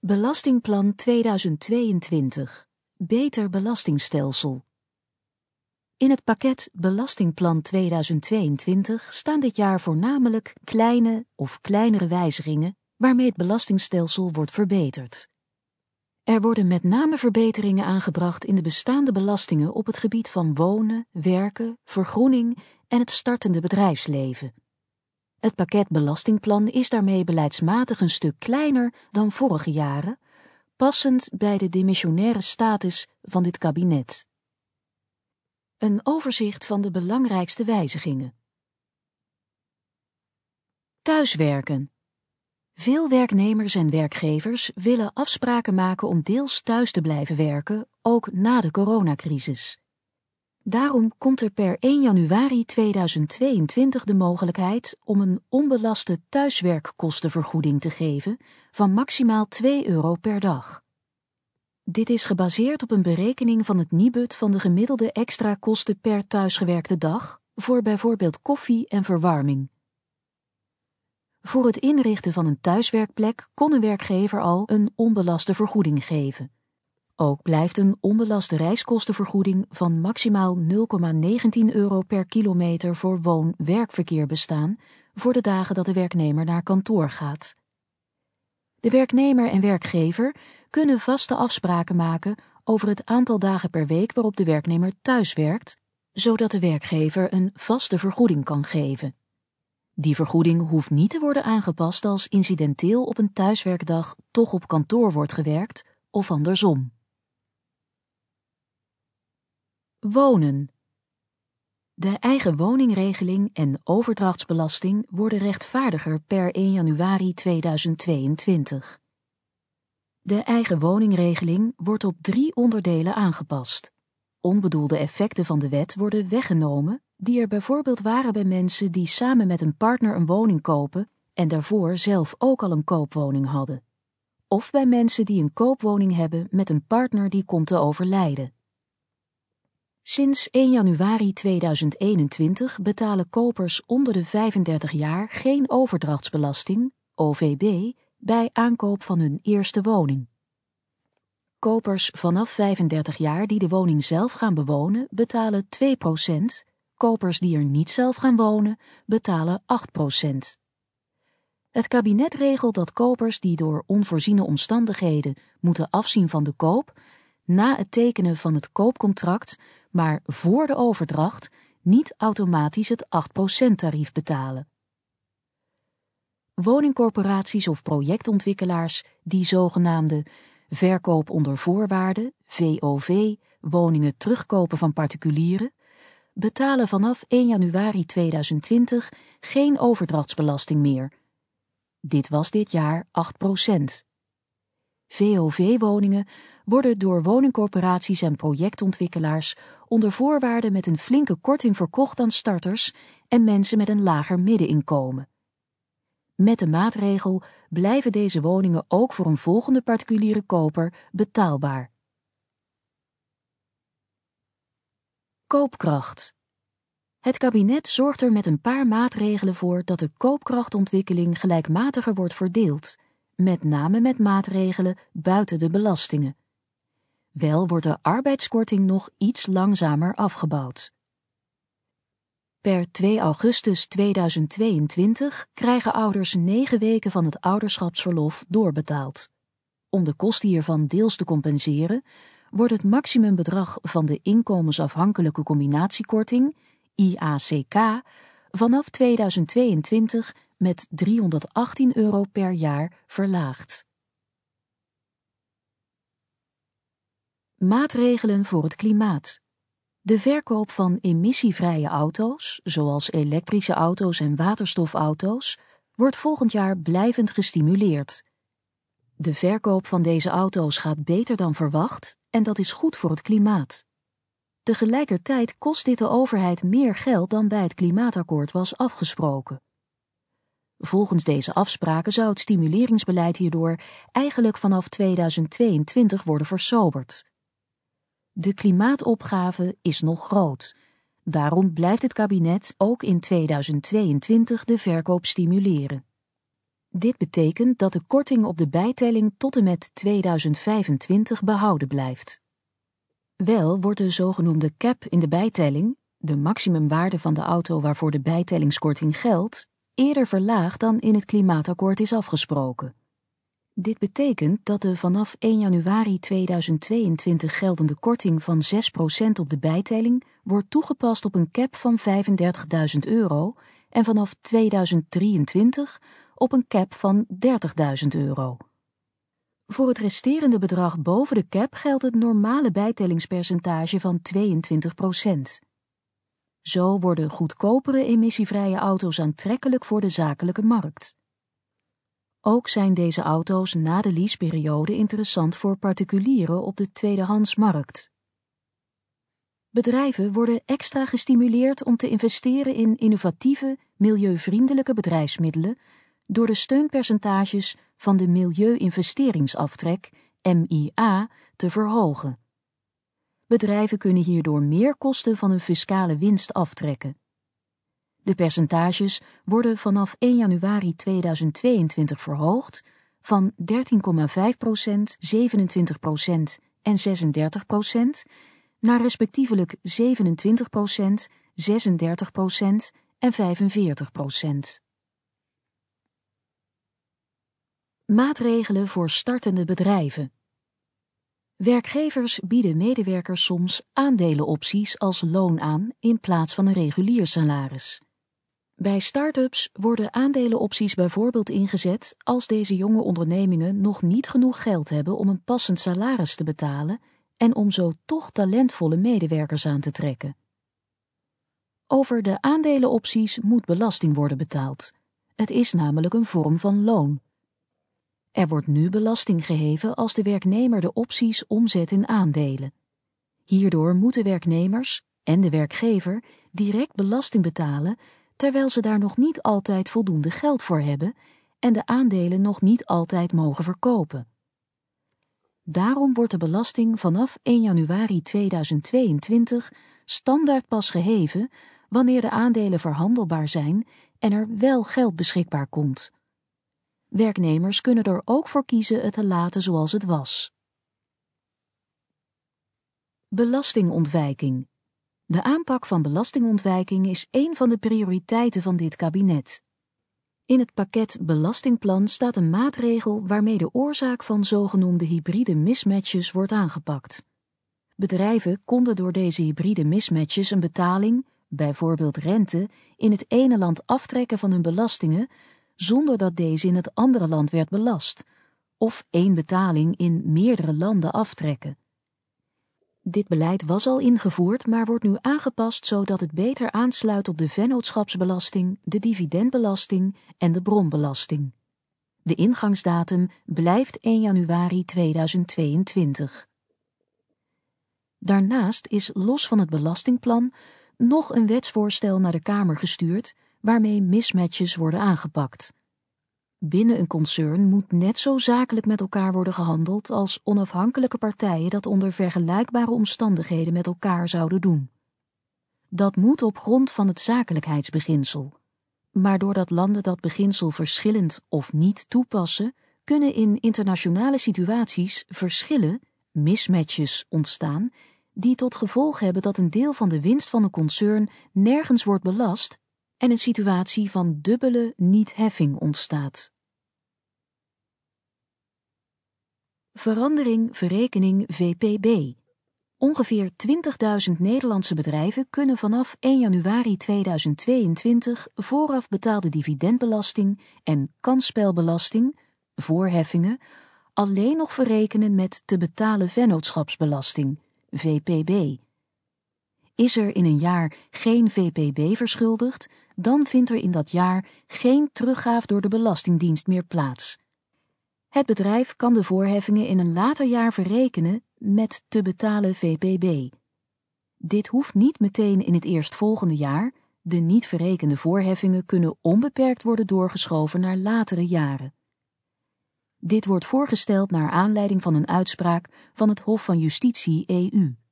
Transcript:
Belastingplan 2022. Beter belastingstelsel. In het pakket Belastingplan 2022 staan dit jaar voornamelijk kleine of kleinere wijzigingen waarmee het belastingstelsel wordt verbeterd. Er worden met name verbeteringen aangebracht in de bestaande belastingen op het gebied van wonen, werken, vergroening en het startende bedrijfsleven. Het pakket Belastingplan is daarmee beleidsmatig een stuk kleiner dan vorige jaren, passend bij de demissionaire status van dit kabinet. Een overzicht van de belangrijkste wijzigingen. Thuiswerken. Veel werknemers en werkgevers willen afspraken maken om deels thuis te blijven werken, ook na de coronacrisis. Daarom komt er per 1 januari 2022 de mogelijkheid om een onbelaste thuiswerkkostenvergoeding te geven van maximaal €2 per dag. Dit is gebaseerd op een berekening van het nibud van de gemiddelde extra kosten per thuisgewerkte dag voor bijvoorbeeld koffie en verwarming. Voor het inrichten van een thuiswerkplek kon een werkgever al een onbelaste vergoeding geven. Ook blijft een onbelaste reiskostenvergoeding van maximaal €0,19 per kilometer voor woon-werkverkeer bestaan voor de dagen dat de werknemer naar kantoor gaat. De werknemer en werkgever kunnen vaste afspraken maken over het aantal dagen per week waarop de werknemer thuis werkt, zodat de werkgever een vaste vergoeding kan geven. Die vergoeding hoeft niet te worden aangepast als incidenteel op een thuiswerkdag toch op kantoor wordt gewerkt of andersom. Wonen. De eigen woningregeling en overdrachtsbelasting worden rechtvaardiger per 1 januari 2022. De eigen woningregeling wordt op 3 onderdelen aangepast. Onbedoelde effecten van de wet worden weggenomen, die er bijvoorbeeld waren bij mensen die samen met een partner een woning kopen en daarvoor zelf ook al een koopwoning hadden. Of bij mensen die een koopwoning hebben met een partner die komt te overlijden. Sinds 1 januari 2021 betalen kopers onder de 35 jaar geen overdrachtsbelasting, OVB, bij aankoop van hun eerste woning. Kopers vanaf 35 jaar die de woning zelf gaan bewonen betalen 2%, kopers die er niet zelf gaan wonen betalen 8%. Het kabinet regelt dat kopers die door onvoorziene omstandigheden moeten afzien van de koop, na het tekenen van het koopcontract, maar voor de overdracht, niet automatisch het 8% tarief betalen. Woningcorporaties of projectontwikkelaars die zogenaamde verkoop onder voorwaarden, VOV, woningen terugkopen van particulieren, betalen vanaf 1 januari 2020 geen overdrachtsbelasting meer. Dit was dit jaar 8%. VOV-woningen worden door woningcorporaties en projectontwikkelaars onder voorwaarden met een flinke korting verkocht aan starters en mensen met een lager middeninkomen. Met de maatregel blijven deze woningen ook voor een volgende particuliere koper betaalbaar. Koopkracht. Het kabinet zorgt er met een paar maatregelen voor dat de koopkrachtontwikkeling gelijkmatiger wordt verdeeld, met name met maatregelen buiten de belastingen. Wel wordt de arbeidskorting nog iets langzamer afgebouwd. Per 2 augustus 2022 krijgen ouders 9 weken van het ouderschapsverlof doorbetaald. Om de kosten hiervan deels te compenseren, wordt het maximumbedrag van de inkomensafhankelijke combinatiekorting, IACK, vanaf 2022 met €318 per jaar verlaagd. Maatregelen voor het klimaat. De verkoop van emissievrije auto's, zoals elektrische auto's en waterstofauto's, wordt volgend jaar blijvend gestimuleerd. De verkoop van deze auto's gaat beter dan verwacht en dat is goed voor het klimaat. Tegelijkertijd kost dit de overheid meer geld dan bij het klimaatakkoord was afgesproken. Volgens deze afspraken zou het stimuleringsbeleid hierdoor eigenlijk vanaf 2022 worden versoberd. De klimaatopgave is nog groot. Daarom blijft het kabinet ook in 2022 de verkoop stimuleren. Dit betekent dat de korting op de bijtelling tot en met 2025 behouden blijft. Wel wordt de zogenoemde cap in de bijtelling, de maximumwaarde van de auto waarvoor de bijtellingskorting geldt, eerder verlaagd dan in het klimaatakkoord is afgesproken. Dit betekent dat de vanaf 1 januari 2022 geldende korting van 6% op de bijtelling wordt toegepast op een cap van €35.000 en vanaf 2023 op een cap van €30.000. Voor het resterende bedrag boven de cap geldt het normale bijtellingspercentage van 22%. Zo worden goedkopere emissievrije auto's aantrekkelijk voor de zakelijke markt. Ook zijn deze auto's na de leaseperiode interessant voor particulieren op de tweedehandsmarkt. Bedrijven worden extra gestimuleerd om te investeren in innovatieve, milieuvriendelijke bedrijfsmiddelen door de steunpercentages van de Milieu-investeringsaftrek, MIA, te verhogen. Bedrijven kunnen hierdoor meer kosten van hun fiscale winst aftrekken. De percentages worden vanaf 1 januari 2022 verhoogd van 13,5%, 27% en 36% naar respectievelijk 27%, 36% en 45%. Maatregelen voor startende bedrijven. Werkgevers bieden medewerkers soms aandelenopties als loon aan in plaats van een regulier salaris. Bij start-ups worden aandelenopties bijvoorbeeld ingezet als deze jonge ondernemingen nog niet genoeg geld hebben om een passend salaris te betalen en om zo toch talentvolle medewerkers aan te trekken. Over de aandelenopties moet belasting worden betaald. Het is namelijk een vorm van loon. Er wordt nu belasting geheven als de werknemer de opties omzet in aandelen. Hierdoor moeten werknemers en de werkgever direct belasting betalen, terwijl ze daar nog niet altijd voldoende geld voor hebben en de aandelen nog niet altijd mogen verkopen. Daarom wordt de belasting vanaf 1 januari 2022 standaard pas geheven wanneer de aandelen verhandelbaar zijn en er wel geld beschikbaar komt. Werknemers kunnen er ook voor kiezen het te laten zoals het was. Belastingontwijking. De aanpak van belastingontwijking is één van de prioriteiten van dit kabinet. In het pakket Belastingplan staat een maatregel waarmee de oorzaak van zogenoemde hybride mismatches wordt aangepakt. Bedrijven konden door deze hybride mismatches een betaling, bijvoorbeeld rente, in het ene land aftrekken van hun belastingen, zonder dat deze in het andere land werd belast, of één betaling in meerdere landen aftrekken. Dit beleid was al ingevoerd, maar wordt nu aangepast zodat het beter aansluit op de vennootschapsbelasting, de dividendbelasting en de bronbelasting. De ingangsdatum blijft 1 januari 2022. Daarnaast is los van het belastingplan nog een wetsvoorstel naar de Kamer gestuurd waarmee mismatches worden aangepakt. Binnen een concern moet net zo zakelijk met elkaar worden gehandeld als onafhankelijke partijen dat onder vergelijkbare omstandigheden met elkaar zouden doen. Dat moet op grond van het zakelijkheidsbeginsel. Maar doordat landen dat beginsel verschillend of niet toepassen, kunnen in internationale situaties verschillen, mismatches, ontstaan, die tot gevolg hebben dat een deel van de winst van een concern nergens wordt belast en een situatie van dubbele niet-heffing ontstaat. Verandering verrekening VPB. Ongeveer 20.000 Nederlandse bedrijven kunnen vanaf 1 januari 2022 vooraf betaalde dividendbelasting en kansspelbelasting, voorheffingen, alleen nog verrekenen met te betalen vennootschapsbelasting, VPB. Is er in een jaar geen VPB verschuldigd, dan vindt er in dat jaar geen teruggaaf door de Belastingdienst meer plaats. Het bedrijf kan de voorheffingen in een later jaar verrekenen met te betalen VPB. Dit hoeft niet meteen in het eerstvolgende jaar. De niet verrekende voorheffingen kunnen onbeperkt worden doorgeschoven naar latere jaren. Dit wordt voorgesteld naar aanleiding van een uitspraak van het Hof van Justitie EU.